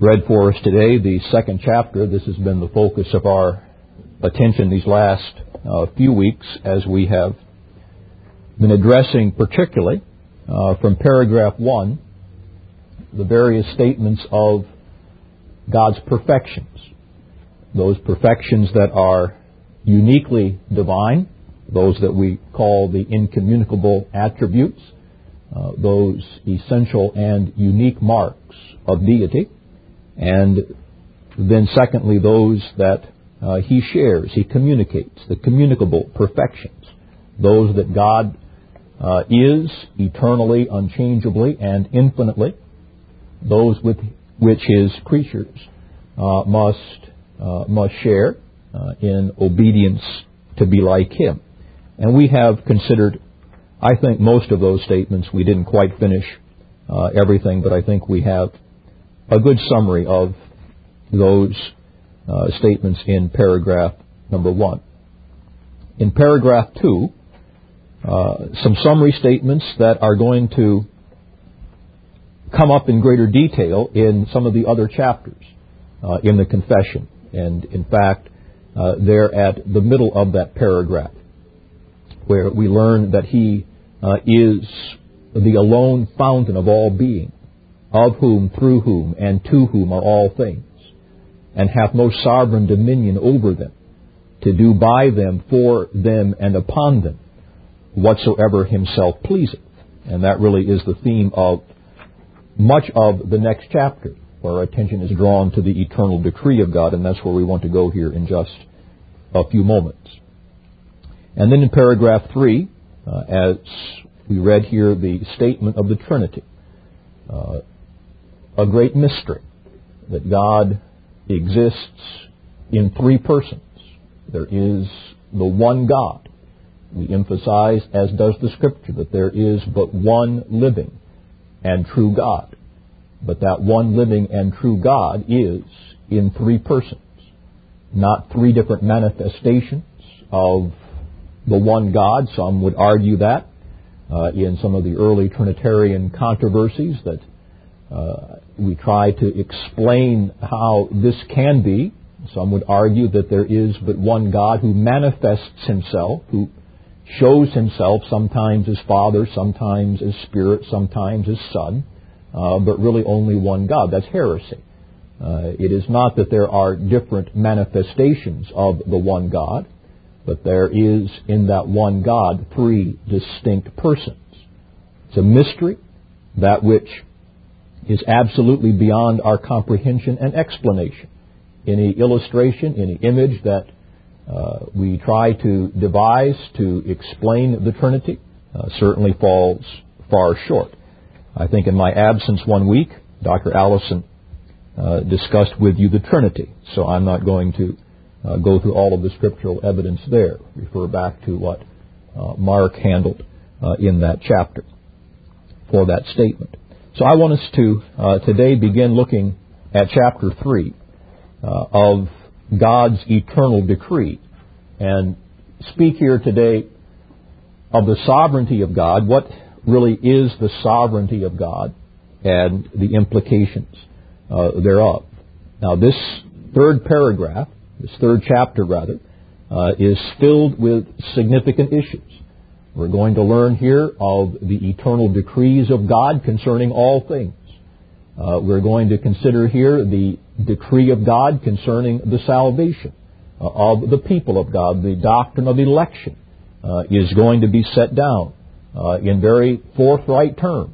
read for us today the second chapter. This has been the focus of our attention these last few weeks as we have been addressing particularly from paragraph 1 the various statements of God's perfections. Those perfections that are uniquely divine, those that we call the incommunicable attributes, those essential and unique marks of deity, and then secondly those that He shares, He communicates, the communicable perfections, those that God is eternally, unchangeably, and infinitely, those with which His creatures must share in obedience to be like Him. And we have considered, I think, most of those statements. We didn't quite finish everything, but I think we have a good summary of those statements in paragraph number 1. In paragraph 2, some summary statements that are going to come up in greater detail in some of the other chapters in the confession. And in fact, they're at the middle of that paragraph, where we learn that He is the alone fountain of all being, of whom, through whom, and to whom are all things, and hath no sovereign dominion over them, to do by them, for them, and upon them, whatsoever Himself pleaseth. And that really is the theme of much of the next chapter, where our attention is drawn to the eternal decree of God, and that's where we want to go here in just a few moments. And then in paragraph 3, as we read here the statement of the Trinity, a great mystery, that God exists in three persons. There is the one God. We emphasize, as does the Scripture, that there is but one living and true God. But that one living and true God is in three persons, not three different manifestations of the one God. Some would argue that in some of the early Trinitarian controversies, that we try to explain how this can be. Some would argue that there is but one God who manifests Himself, who shows Himself sometimes as Father, sometimes as Spirit, sometimes as Son, but really only one God. That's heresy. It is not that there are different manifestations of the one God, but there is in that one God three distinct persons. It's a mystery, that which is absolutely beyond our comprehension and explanation. Any illustration, any image that we try to devise to explain the Trinity certainly falls far short. I think in my absence one week, Dr. Allison discussed with you the Trinity, so I'm not going to go through all of the scriptural evidence there. Refer back to what Mark handled in that chapter for that statement. So I want us to today begin looking at chapter 3 of God's eternal decree, and speak here today of the sovereignty of God. What really is the sovereignty of God and the implications thereof. Now this third paragraph, this third chapter rather, is filled with significant issues. We're going to learn here of the eternal decrees of God concerning all things. We're going to consider here the decree of God concerning the salvation of the people of God. The doctrine of election is going to be set down in very forthright terms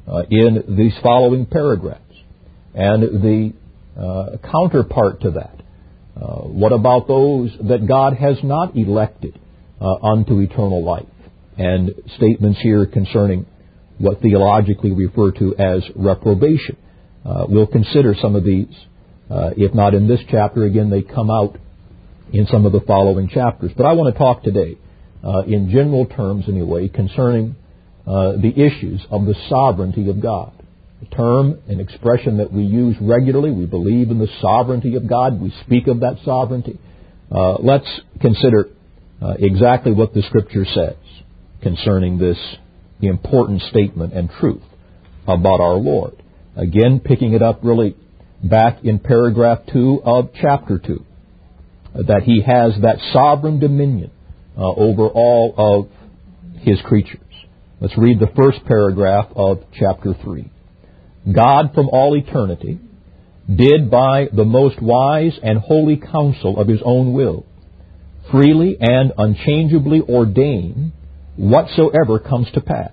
in these following paragraphs. And the counterpart to that, what about those that God has not elected unto eternal life? And statements here concerning what theologically we refer to as reprobation. We'll consider some of these, if not in this chapter. Again, they come out in some of the following chapters. But I want to talk today, in general terms anyway, concerning the issues of the sovereignty of God. A term, an expression that we use regularly. We believe in the sovereignty of God. We speak of that sovereignty. Let's consider exactly what the Scripture says concerning this important statement and truth about our Lord. Again, picking it up really back in paragraph 2 of chapter 2, that He has that sovereign dominion over all of His creatures. Let's read the first paragraph of chapter 3. God from all eternity did by the most wise and holy counsel of His own will freely and unchangeably ordain whatsoever comes to pass.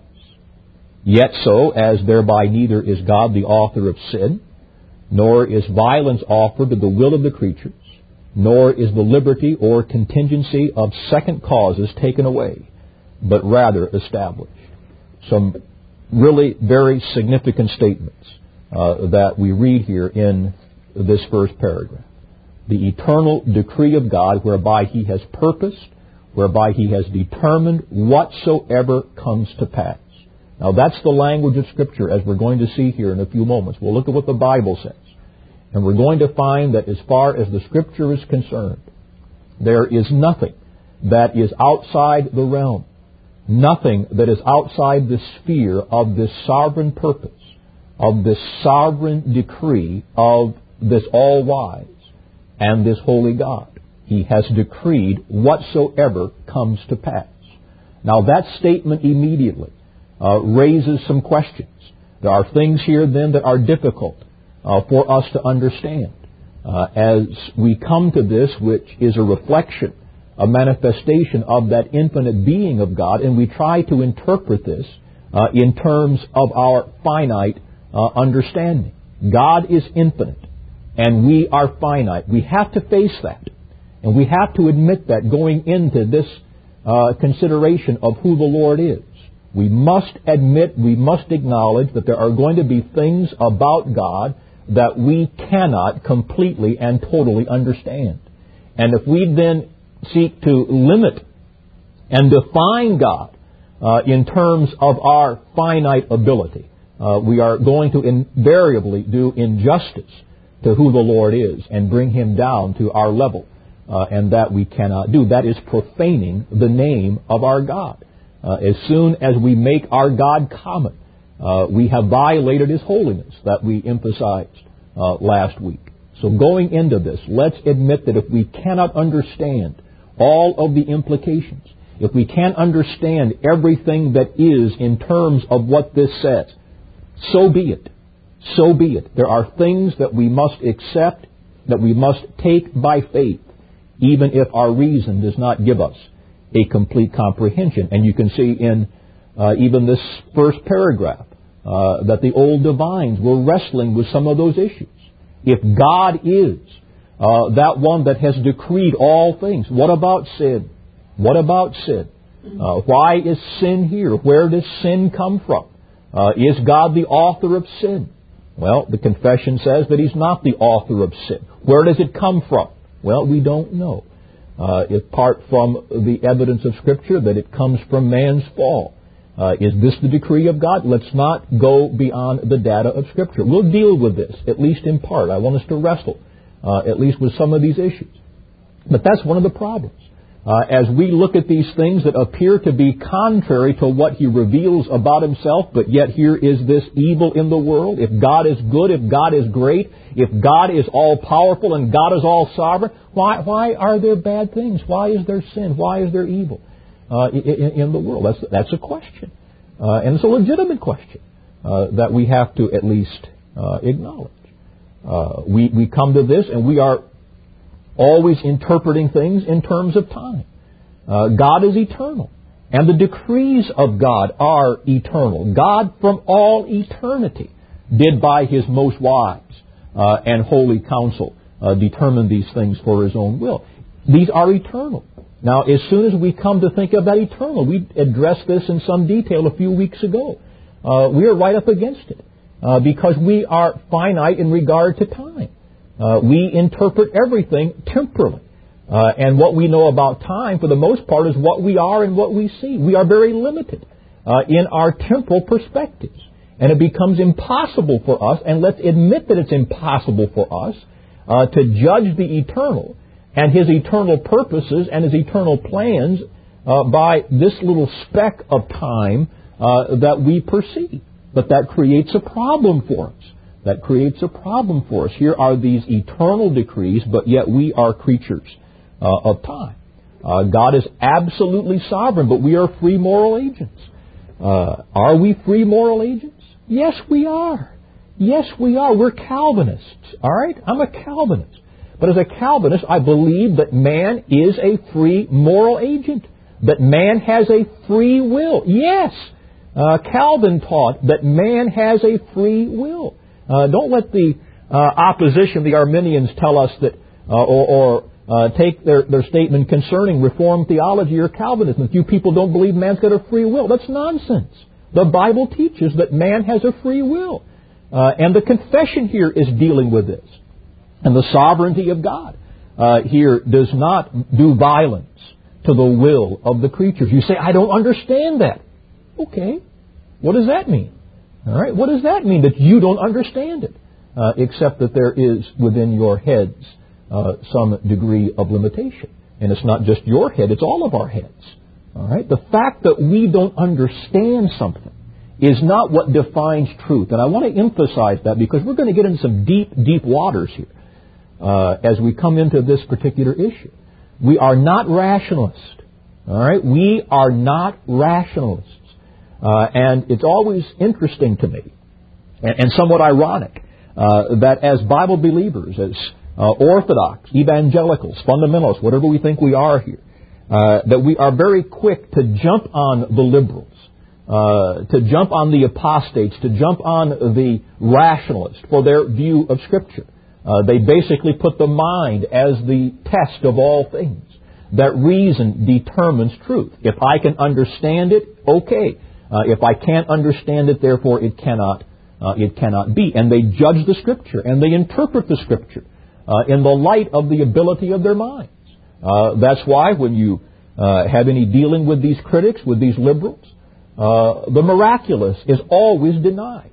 Yet so, as thereby neither is God the author of sin, nor is violence offered to the will of the creatures, nor is the liberty or contingency of second causes taken away, but rather established. Some really very significant statements that we read here in this first paragraph. The eternal decree of God whereby He has purposed, whereby He has determined whatsoever comes to pass. Now that's the language of Scripture, as we're going to see here in a few moments. We'll look at what the Bible says. And we're going to find that as far as the Scripture is concerned, there is nothing that is outside the realm, nothing that is outside the sphere of this sovereign purpose, of this sovereign decree of this all-wise and this holy God. He has decreed whatsoever comes to pass. Now that statement immediately raises some questions. There are things here then that are difficult for us to understand as we come to this, which is a reflection, a manifestation of that infinite being of God, and we try to interpret this in terms of our finite understanding. God is infinite, and we are finite. We have to face that, and we have to admit that going into this consideration of who the Lord is. We must admit, we must acknowledge that there are going to be things about God that we cannot completely and totally understand. And if we then seek to limit and define God in terms of our finite ability, we are going to invariably do injustice to who the Lord is and bring Him down to our level, and that we cannot do. That is profaning the name of our God. As soon as we make our God common, we have violated His holiness that we emphasized last week. So going into this, let's admit that if we cannot understand all of the implications, if we can't understand everything that is in terms of what this says, so be it. So be it. There are things that we must accept, that we must take by faith, even if our reason does not give us a complete comprehension. And you can see in even this first paragraph that the old divines were wrestling with some of those issues. If God is that one that has decreed all things, what about sin? What about sin? Why is sin here? Where does sin come from? Is God the author of sin? Well, the confession says that He's not the author of sin. Where does it come from? Well, we don't know. Apart from the evidence of Scripture that it comes from man's fall. Is this the decree of God? Let's not go beyond the data of Scripture. We'll deal with this, at least in part. I want us to wrestle, at least with some of these issues. But that's one of the problems. As we look at these things that appear to be contrary to what He reveals about Himself, but yet here is this evil in the world. If God is good, if God is great, if God is all-powerful and God is all-sovereign, why are there bad things? Why is there sin? Why is there evil in the world? That's a question. And it's a legitimate question that we have to at least acknowledge. We come to this and we are always interpreting things in terms of time. God is eternal, and the decrees of God are eternal. God from all eternity did by His most wise and holy counsel determine these things for His own will. These are eternal. Now, as soon as we come to think of that eternal, we addressed this in some detail a few weeks ago. We are right up against it because we are finite in regard to time. We interpret everything temporally. And what we know about time, for the most part, is what we are and what we see. We are very limited in our temporal perspectives. And it becomes impossible for us, and let's admit that it's impossible for us, to judge the eternal and His eternal purposes and His eternal plans by this little speck of time that we perceive. But that creates a problem for us. That creates a problem for us. Here are these eternal decrees, but yet we are creatures of time. God is absolutely sovereign, but we are free moral agents. Are we free moral agents? Yes, we are. Yes, we are. We're Calvinists. All right? I'm a Calvinist. But as a Calvinist, I believe that man is a free moral agent. That man has a free will. Yes, Calvin taught that man has a free will. Don't let the opposition, the Arminians, tell us that, or take their statement concerning Reformed theology or Calvinism. If you people don't believe man's got a free will, that's nonsense. The Bible teaches that man has a free will. And the confession here is dealing with this. And the sovereignty of God here does not do violence to the will of the creatures. You say, I don't understand that. Okay. What does that mean? All right. What does that mean that you don't understand it? Except that there is within your heads some degree of limitation. And it's not just your head, it's all of our heads. All right. The fact that we don't understand something is not what defines truth. And I want to emphasize that because we're going to get into some deep, deep waters here as we come into this particular issue. We are not rationalists. All right? We are not rationalists. And it's always interesting to me and somewhat ironic that as Bible believers, as Orthodox, evangelicals, fundamentalists, whatever we think we are here, that we are very quick to jump on the liberals, to jump on the apostates, to jump on the rationalists for their view of Scripture. They basically put the mind as the test of all things. That reason determines truth. If I can understand it, okay. If I can't understand it, therefore it cannot be. And they judge the Scripture and they interpret the Scripture in the light of the ability of their minds. That's why when you have any dealing with these critics, with these liberals, the miraculous is always denied.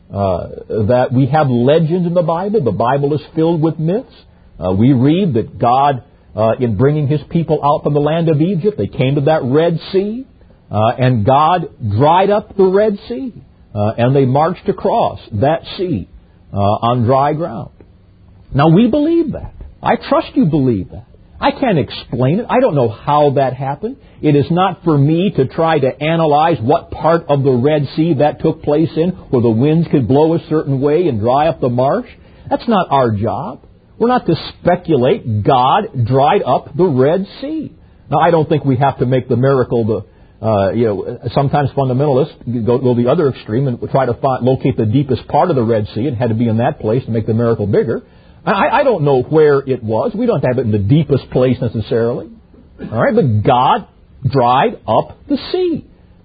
That we have legends in the Bible is filled with myths. We read that God, in bringing His people out from the land of Egypt, they came to that Red Sea, and God dried up the Red Sea, and they marched across that sea on dry ground. Now we believe that. I trust you believe that. I can't explain it. I don't know how that happened. It is not for me to try to analyze what part of the Red Sea that took place in, where the winds could blow a certain way and dry up the marsh. That's not our job. We're not to speculate God dried up the Red Sea. Now, I don't think we have to make the miracle sometimes fundamentalists go the other extreme and try to locate the deepest part of the Red Sea. It had to be in that place to make the miracle bigger. I don't know where it was. We don't have it in the deepest place necessarily. All right, but God dried up the sea.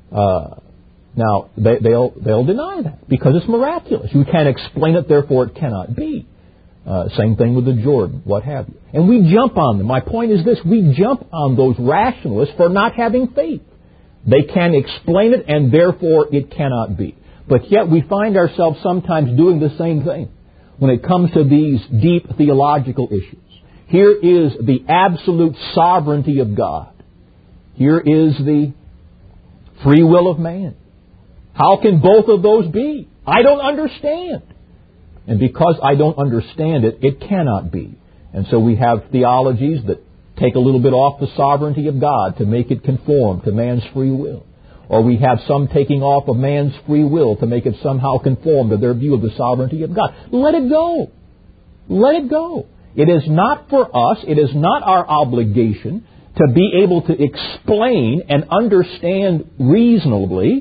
Now, they'll deny that because it's miraculous. You can't explain it, therefore it cannot be. Same thing with the Jordan, what have you. And we jump on them. My point is this. We jump on those rationalists for not having faith. They can't explain it, and therefore it cannot be. But yet we find ourselves sometimes doing the same thing when it comes to these deep theological issues. Here is the absolute sovereignty of God. Here is the free will of man. How can both of those be? I don't understand. And because I don't understand it, it cannot be. And so we have theologies that take a little bit off the sovereignty of God to make it conform to man's free will. Or we have some taking off of man's free will to make it somehow conform to their view of the sovereignty of God. Let it go. Let it go. It is not for us, it is not our obligation to be able to explain and understand reasonably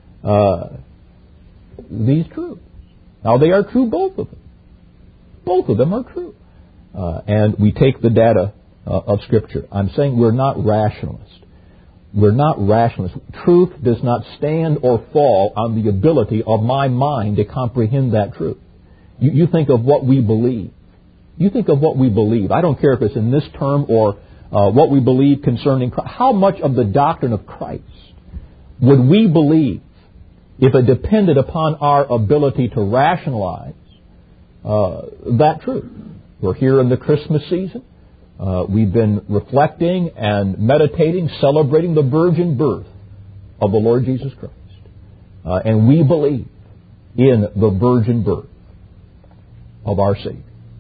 these truths. Now, they are true, both of them. Both of them are true. And we take the data of Scripture. I'm saying we're not rationalists. We're not rationalists. Truth does not stand or fall on the ability of my mind to comprehend that truth. You think of what we believe. You think of what we believe. I don't care if it's in this term or what we believe concerning Christ. How much of the doctrine of Christ would we believe if it depended upon our ability to rationalize that truth? We're here in the Christmas season. We've been reflecting and meditating, celebrating the virgin birth of the Lord Jesus Christ. And we believe in the virgin birth of our Savior.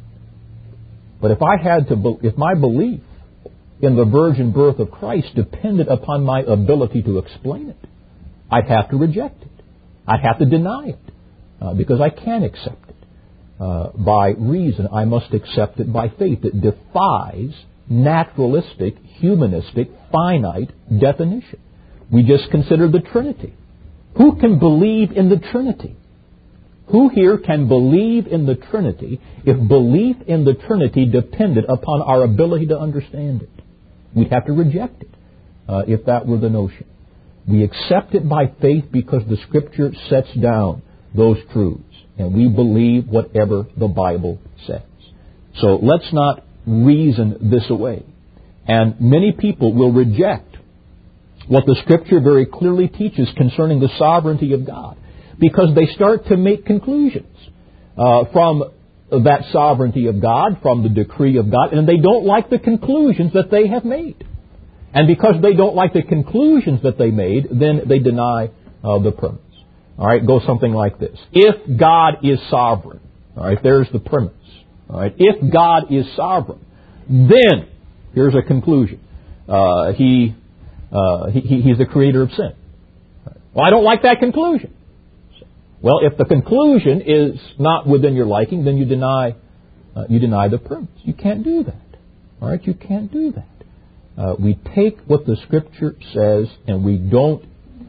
But if my belief in the virgin birth of Christ depended upon my ability to explain it, I'd have to reject it. I'd have to deny it because I can't accept it. By reason, I must accept it by faith. It defies naturalistic, humanistic, finite definition. We just consider the Trinity. Who can believe in the Trinity? Who here can believe in the Trinity if belief in the Trinity depended upon our ability to understand it? We'd have to reject it if that were the notion. We accept it by faith because the Scripture sets down those truths, and we believe whatever the Bible says. So let's not reason this away. And many people will reject what the Scripture very clearly teaches concerning the sovereignty of God, because they start to make conclusions from that sovereignty of God, from the decree of God, and they don't like the conclusions that they have made. And because they don't like the conclusions that they made, then they deny the premise. All right, go something like this. If God is sovereign, all right, there's the premise. All right, if God is sovereign, then here's a conclusion. He's the creator of sin. Well, I don't like that conclusion. Well, if the conclusion is not within your liking, then you deny the premise. You can't do that. All right, you can't do that. We take what the Scripture says and we don't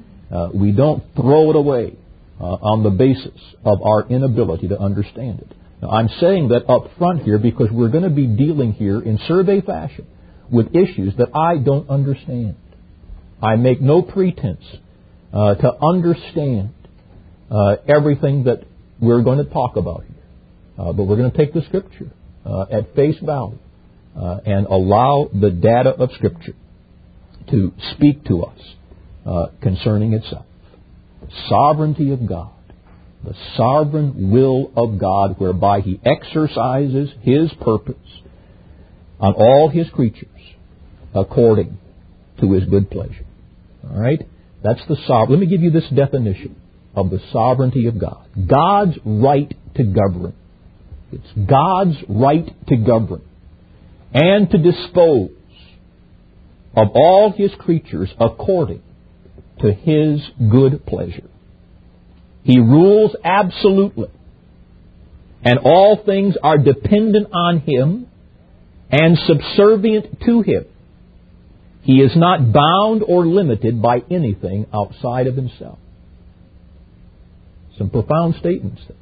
throw it away on the basis of our inability to understand it. Now, I'm saying that up front here because we're going to be dealing here in survey fashion with issues that I don't understand. I make no pretense to understand everything that we're going to talk about here. But we're going to take the Scripture at face value and allow the data of Scripture to speak to us concerning itself. The sovereignty of God, the sovereign will of God whereby He exercises His purpose on all His creatures according to His good pleasure. All right? That's the sovereign. Let me give you this definition of the sovereignty of God. God's right to govern. It's God's right to govern and to dispose of all His creatures according to His good pleasure. He rules absolutely, and all things are dependent on Him and subservient to Him. He is not bound or limited by anything outside of Himself. Some profound statements there.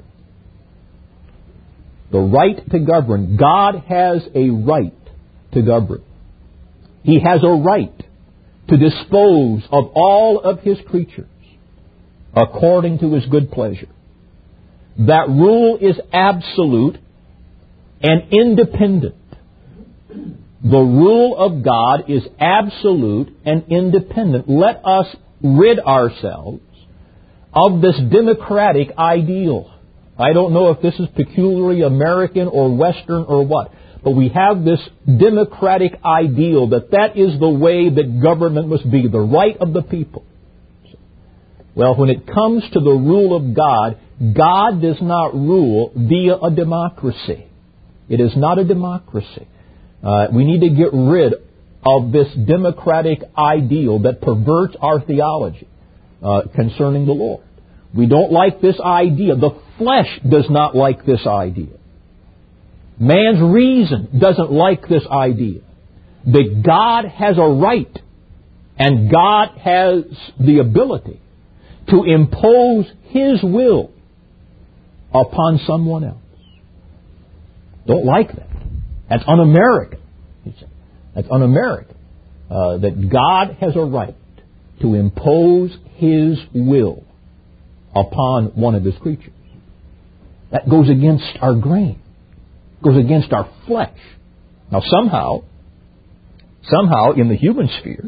The right to govern. God has a right to govern. He has a right to dispose of all of His creatures according to His good pleasure. That rule is absolute and independent. The rule of God is absolute and independent. Let us rid ourselves of this democratic ideal. I don't know if this is peculiarly American or Western or what, but we have this democratic ideal that is the way that government must be, the right of the people. Well, when it comes to the rule of God, God does not rule via a democracy. It is not a democracy. We need to get rid of this democratic ideal that perverts our theology concerning the Lord. We don't like this idea. The flesh does not like this idea. Man's reason doesn't like this idea. That God has a right and God has the ability to impose His will upon someone else. Don't like that. That's un-American. That's un-American. That God has a right to impose His will upon one of His creatures. That goes against our grain. Goes against our flesh. Now somehow in the human sphere,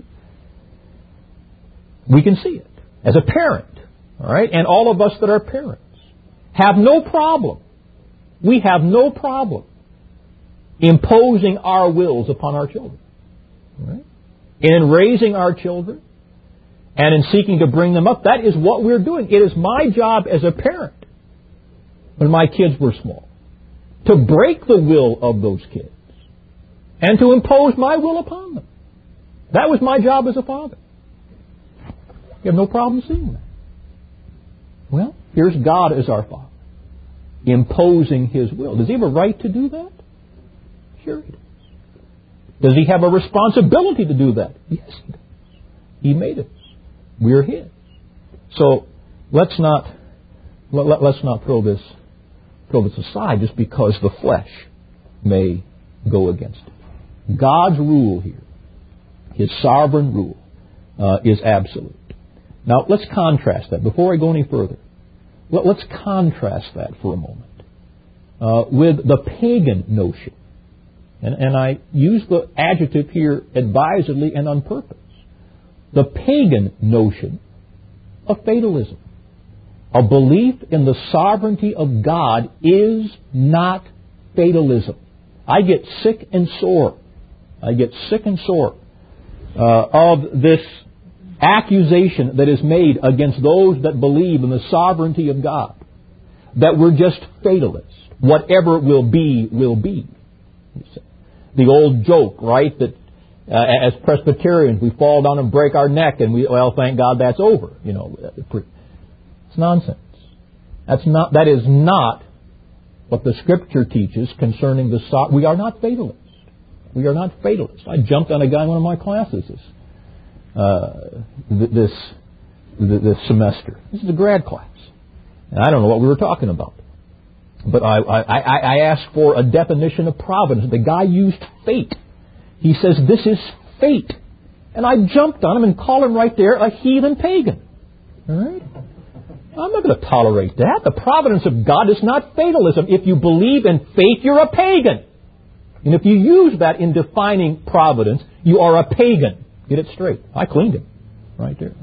we can see it. As a parent, all right, and all of us that are parents have no problem. We have no problem imposing our wills upon our children. All right? In raising our children and in seeking to bring them up, that is what we're doing. It is my job as a parent when my kids were small to break the will of those kids and to impose my will upon them. That was my job as a father. You have no problem seeing that. Well, here's God as our Father, imposing His will. Does He have a right to do that? Sure He does. Does He have a responsibility to do that? Yes, He does. He made us. We're His. So let's not throw this aside just because the flesh may go against it. God's rule here, His sovereign rule, is absolute. Now let's contrast that. Before I go any further, let's contrast that for a moment with the pagan notion. And I use the adjective here advisedly and on purpose. The pagan notion of fatalism. A belief in the sovereignty of God is not fatalism. I get sick and sore. Of this accusation that is made against those that believe in the sovereignty of God. That we're just fatalists. Whatever will be, will be. The old joke, right, that as Presbyterians we fall down and break our neck and thank God that's over. It's nonsense. That is not what the Scripture teaches concerning we are not fatalists. We are not fatalists. I jumped on a guy in one of my classes this semester. This is a grad class. And I don't know what we were talking about. But I asked for a definition of providence. The guy used fate. He says, this is fate. And I jumped on him and called him right there a heathen pagan. All right? I'm not going to tolerate that. The providence of God is not fatalism. If you believe in fate, you're a pagan. And if you use that in defining providence, you are a pagan. Get it straight. I cleaned him right there.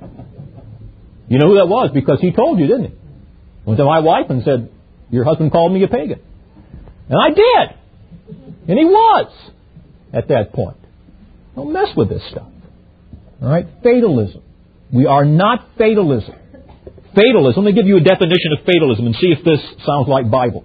You know who that was? Because he told you, didn't he? Went to my wife and said, your husband called me a pagan. And I did. And he was at that point. Don't mess with this stuff. All right? Fatalism. We are not fatalism. Fatalism, let me give you a definition of fatalism and see if this sounds like Bible.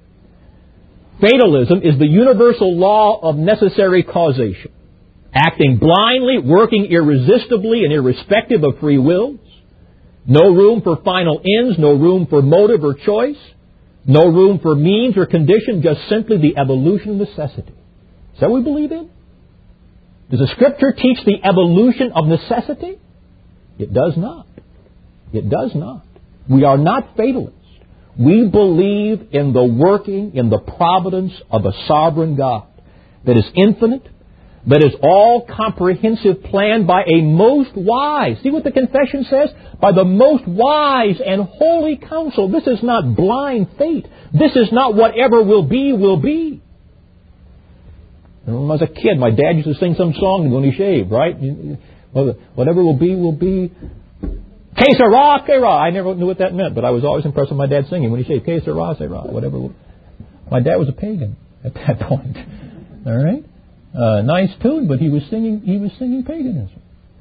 Fatalism is the universal law of necessary causation. Acting blindly, working irresistibly and irrespective of free wills. No room for final ends, no room for motive or choice. No room for means or condition, just simply the evolution of necessity. Is that what we believe in? Does the Scripture teach the evolution of necessity? It does not. It does not. We are not fatalists. We believe in the working, in the providence of a sovereign God that is infinite, that is all-comprehensive plan by a most wise. See what the confession says? By the most wise and holy counsel. This is not blind faith. This is not whatever will be, will be. When I was a kid, my dad used to sing some song when he shaved, right? Whatever will be, will be. Que sera, que sera. I never knew what that meant, but I was always impressed with my dad singing when he shaved. Que sera, sera. Whatever. My dad was a pagan at that point. All right? Nice tune, but he was singing paganism.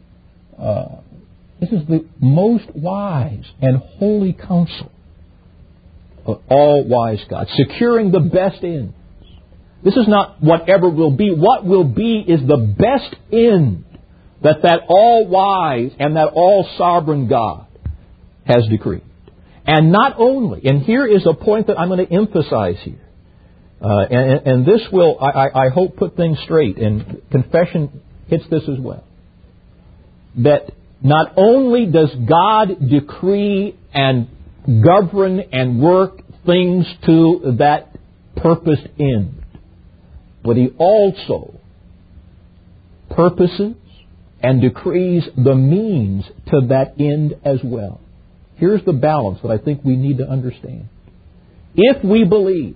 This is the most wise and holy counsel of all-wise God, securing the best ends. This is not whatever will be. What will be is the best end that all-wise and that all-sovereign God has decreed. And not only, and here is a point that I'm going to emphasize here, and this will, I hope, put things straight, and confession hits this as well. That not only does God decree and govern and work things to that purposed end, but He also purposes and decrees the means to that end as well. Here's the balance that I think we need to understand. If we believe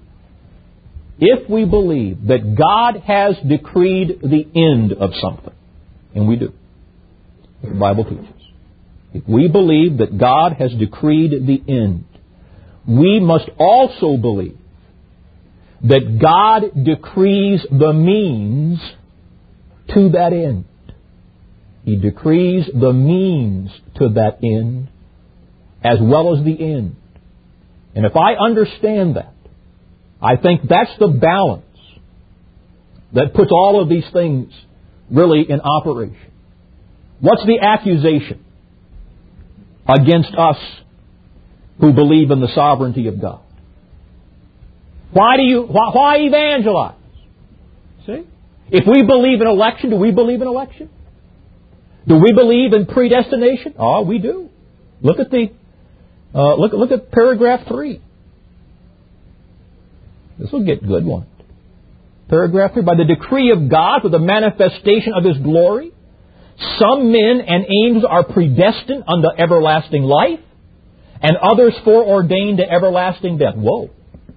that God has decreed the end of something, and we do, the Bible teaches, if we believe that God has decreed the end, we must also believe that God decrees the means to that end. He decrees the means to that end as well as the end. And if I understand that, I think that's the balance that puts all of these things really in operation. What's the accusation against us who believe in the sovereignty of God? Why evangelize? See? If we believe in election, do we believe in election? Do we believe in predestination? Oh, we do. Look at look at paragraph 3. This will get good one. Paragraph 3. By the decree of God, for the manifestation of His glory, some men and angels are predestined unto everlasting life, and others foreordained to everlasting death. Whoa.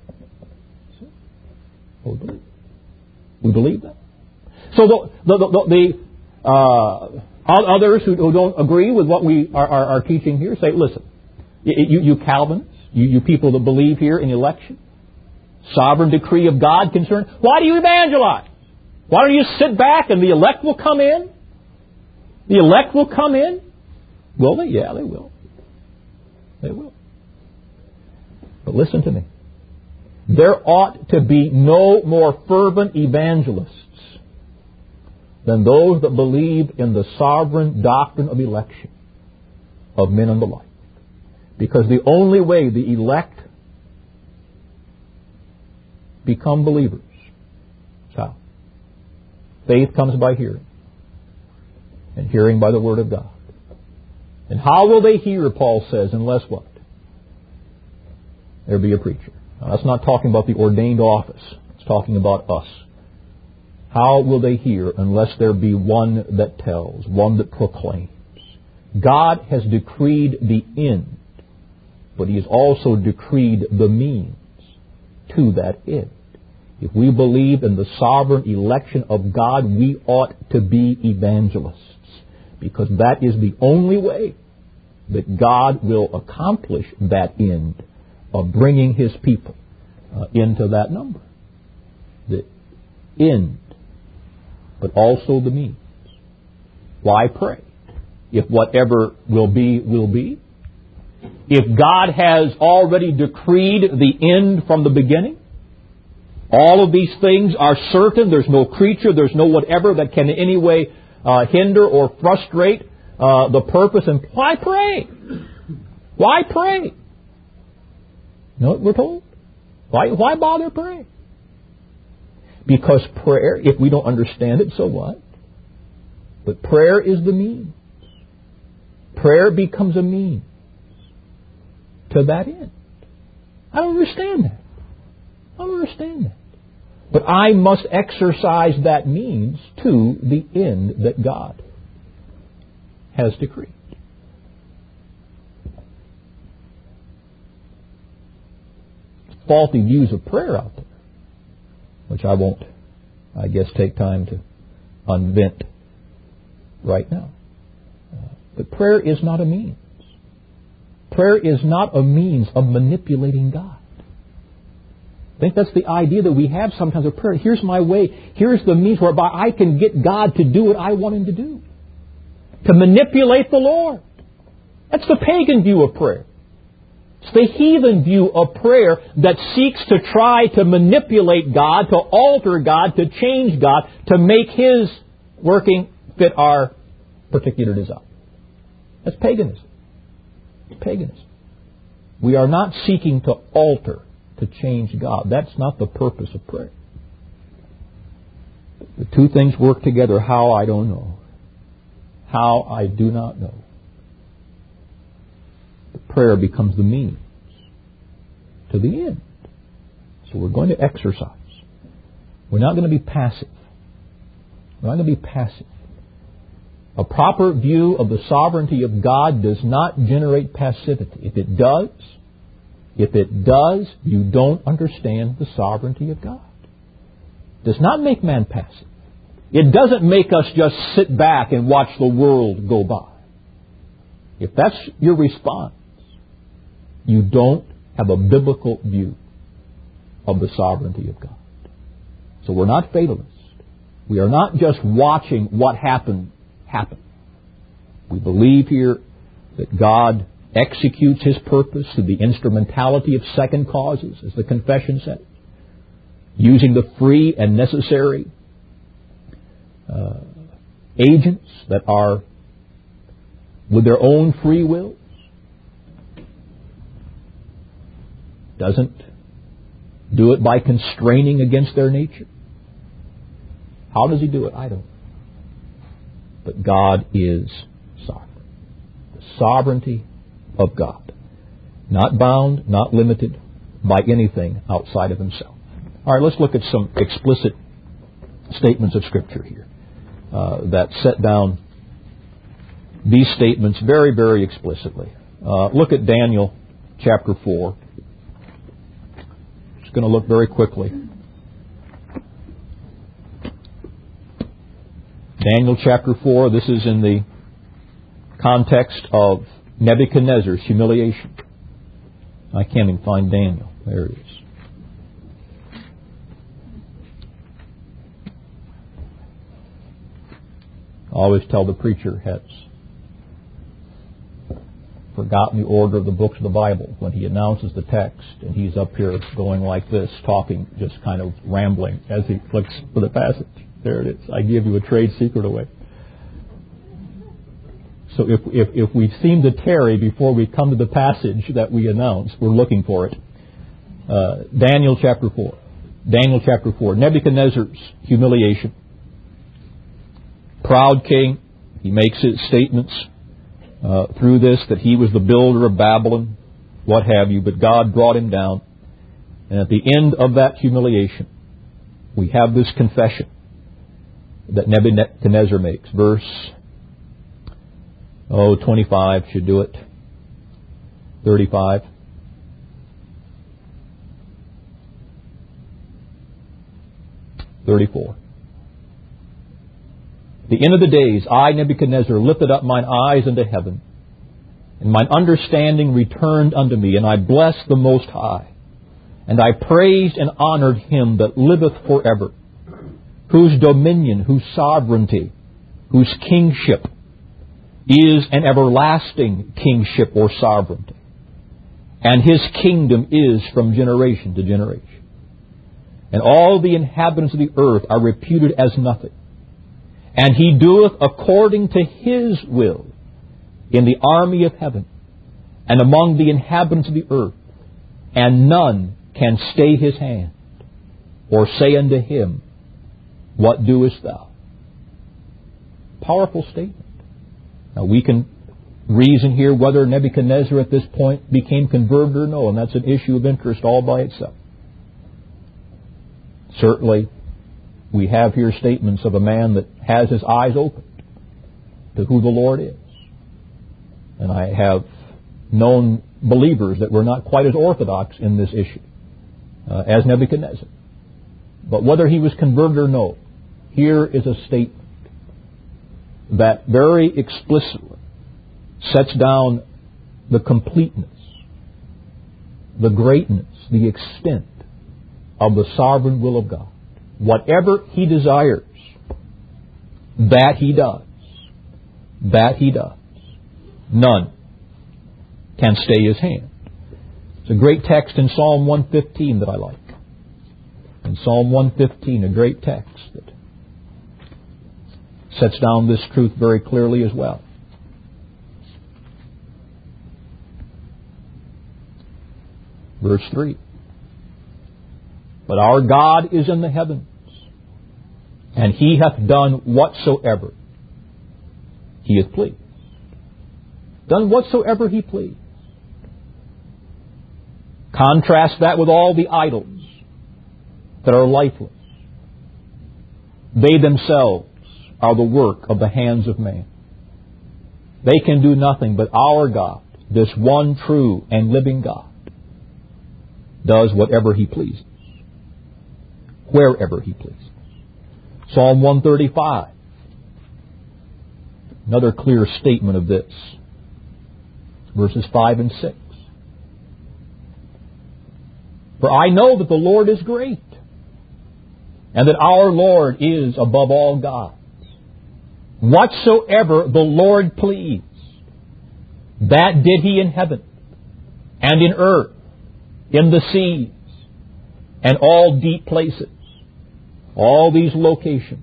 We believe that. So the others who don't agree with what we are teaching here say, listen, you Calvinists, you people that believe here in election, sovereign decree of God concerned, why do you evangelize? Why don't you sit back and the elect will come in? The elect will come in? Will they? Yeah, they will. They will. But listen to me. There ought to be no more fervent evangelists than those that believe in the sovereign doctrine of election of men and the like. Because the only way the elect become believers is how? Faith comes by hearing, and hearing by the Word of God. And how will they hear, Paul says, unless what? There be a preacher. Now, that's not talking about the ordained office. It's talking about us. How will they hear unless there be one that tells, one that proclaims? God has decreed the end, but He has also decreed the means to that end. If we believe in the sovereign election of God, we ought to be evangelists, because that is the only way that God will accomplish that end of bringing His people into that number. The end, but also the means. Why pray? If whatever will be, will be. If God has already decreed the end from the beginning, all of these things are certain. There's no creature, there's no whatever that can in any way hinder or frustrate the purpose. And why pray? Why pray? You know what we're told? Why bother praying? Because prayer, if we don't understand it, so what? But prayer is the means. Prayer becomes a means to that end. I don't understand that. I don't understand that. But I must exercise that means to the end that God has decreed. Faulty views of prayer out there, which I won't, I guess, take time to unvent right now. But prayer is not a means. Prayer is not a means of manipulating God. I think that's the idea that we have sometimes of prayer. Here's my way. Here's the means whereby I can get God to do what I want Him to do. To manipulate the Lord. That's the pagan view of prayer. It's the heathen view of prayer that seeks to try to manipulate God, to alter God, to change God, to make His working fit our particular desire. That's paganism. It's paganism. We are not seeking to alter, to change God. That's not the purpose of prayer. The two things work together. How, I don't know. How, I do not know. Prayer becomes the means to the end. So we're going to exercise. We're not going to be passive. We're not going to be passive. A proper view of the sovereignty of God does not generate passivity. If it does, you don't understand the sovereignty of God. It does not make man passive. It doesn't make us just sit back and watch the world go by. If that's your response, you don't have a biblical view of the sovereignty of God. So we're not fatalists. We are not just watching what happened happen. We believe here that God executes His purpose through the instrumentality of second causes, as the confession says. using the free and necessary agents that are with their own free will. Doesn't do it by constraining against their nature. How does he do it? I don't. But God is sovereign. The sovereignty of God. Not bound, not limited by anything outside of himself. All right, let's look at some explicit statements of Scripture here that set down these statements very, very explicitly. Look at Daniel chapter 4. Just going to look very quickly. Daniel chapter 4, this is in the context of Nebuchadnezzar's humiliation. I can't even find Daniel. There it is. I always tell the preacher has forgotten the order of the books of the Bible when he announces the text, and he's up here going like this, talking, just kind of rambling as he flicks for the passage. There it is. I give you a trade secret away. So if we seem to tarry before we come to the passage that we announce, we're looking for it. Daniel chapter 4. Daniel chapter 4. Nebuchadnezzar's humiliation. Proud king. He makes his statements through this that he was the builder of Babylon, what have you, but God brought him down. And at the end of that humiliation, we have this confession that Nebuchadnezzar makes. Verse 25 should do it. 35. "34. At the end of the days, I, Nebuchadnezzar, lifted up mine eyes unto heaven, and mine understanding returned unto me, and I blessed the Most High, and I praised and honored him that liveth forever, whose dominion, whose sovereignty, whose kingship is an everlasting kingship or sovereignty, and his kingdom is from generation to generation. And all the inhabitants of the earth are reputed as nothing. And he doeth according to his will in the army of heaven and among the inhabitants of the earth, and none can stay his hand or say unto him, What doest thou?" Powerful statement. Now we can reason here whether Nebuchadnezzar at this point became converted or no, and that's an issue of interest all by itself. Certainly, we have here statements of a man that has his eyes opened to who the Lord is. And I have known believers that were not quite as orthodox in this issue as Nebuchadnezzar. But whether he was converted or no, here is a statement that very explicitly sets down the completeness, the greatness, the extent of the sovereign will of God. Whatever he desires, that he does. That he does. None can stay his hand. It's a great text in Psalm 115 that I like. In Psalm 115, a great text that sets down this truth very clearly as well. Verse 3. "But our God is in the heavens, and he hath done whatsoever he hath pleased." Done whatsoever he pleased. Contrast that with all the idols that are lifeless. They themselves are the work of the hands of man. They can do nothing, but our God, this one true and living God, does whatever he pleases, wherever he pleases. Psalm 135, another clear statement of this. Verses 5 and 6. "For I know that the Lord is great, and that our Lord is above all gods. Whatsoever the Lord pleased, that did he in heaven, and in earth, in the seas, and all deep places, all these locations.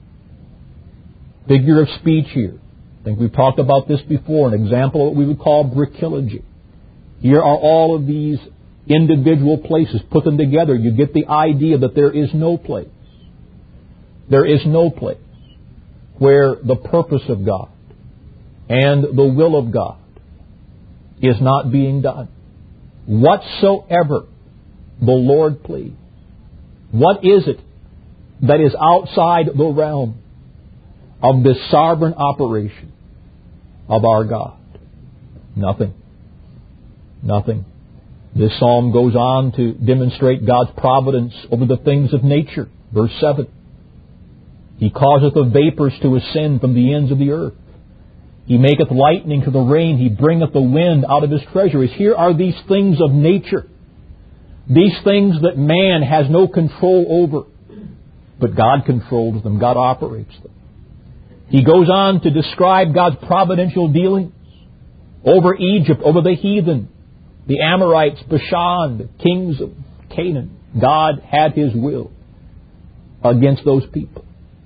Figure of speech here. I think we've talked about this before, an example of what we would call brickology. Here are all of these individual places. Put them together, you get the idea that there is no place. There is no place where the purpose of God and the will of God is not being done. Whatsoever the Lord please. What is it that is outside the realm of this sovereign operation of our God? Nothing. Nothing. This psalm goes on to demonstrate God's providence over the things of nature. Verse 7. He causeth the vapors to ascend from the ends of the earth. He maketh lightning to the rain. He bringeth the wind out of his treasuries. Here are these things of nature. These things that man has no control over. But God controls them. God operates them. He goes on to describe God's providential dealings over Egypt, over the heathen, the Amorites, Bashan, the kings of Canaan. God had His will against those people.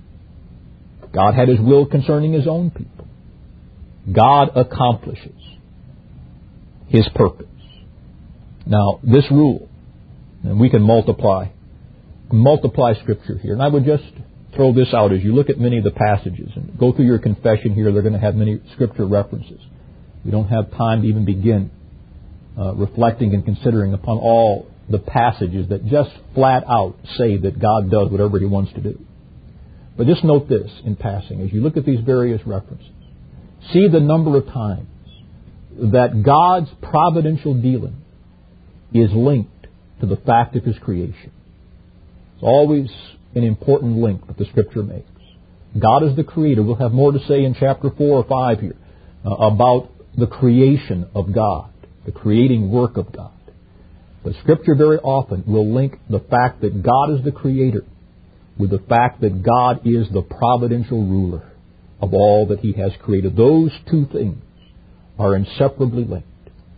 God had His will concerning His own people. God accomplishes His purpose. Now, this rule, and we can multiply Scripture here. And I would just throw this out as you look at many of the passages and go through your confession here. They're going to have many Scripture references. We don't have time to even begin reflecting and considering upon all the passages that just flat out say that God does whatever He wants to do. But just note this in passing. As you look at these various references, see the number of times that God's providential dealing is linked to the fact of His creation. It's always an important link that the Scripture makes. God is the Creator. We'll have more to say in chapter 4 or 5 here about the creation of God, the creating work of God. But Scripture very often will link the fact that God is the Creator with the fact that God is the providential ruler of all that He has created. Those two things are inseparably linked.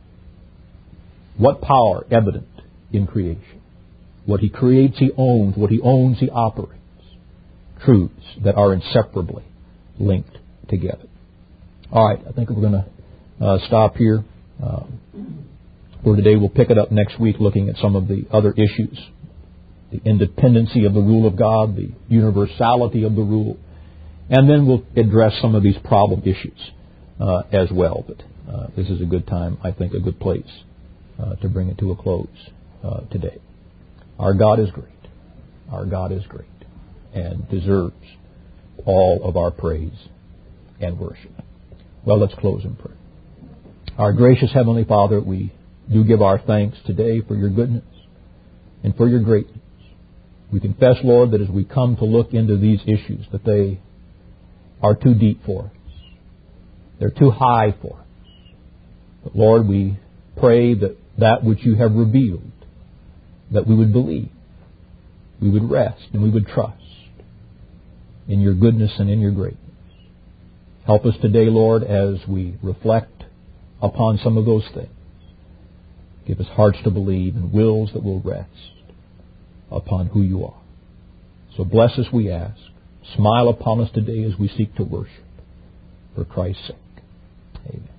What power evident in creation? What He creates, He owns. What He owns, He operates. Truths that are inseparably linked together. All right, I think we're going to stop here for today. We'll pick it up next week looking at some of the other issues. The independency of the rule of God, the universality of the rule. And then we'll address some of these problem issues as well. But this is a good time, I think, a good place to bring it to a close today. Our God is great. Our God is great and deserves all of our praise and worship. Well, let's close in prayer. Our gracious Heavenly Father, we do give our thanks today for Your goodness and for Your greatness. We confess, Lord, that as we come to look into these issues, that they are too deep for us. They're too high for us. But Lord, we pray that which You have revealed, that we would believe, we would rest, and we would trust in Your goodness and in Your greatness. Help us today, Lord, as we reflect upon some of those things. Give us hearts to believe and wills that will rest upon who You are. So bless us, we ask. Smile upon us today as we seek to worship. For Christ's sake. Amen.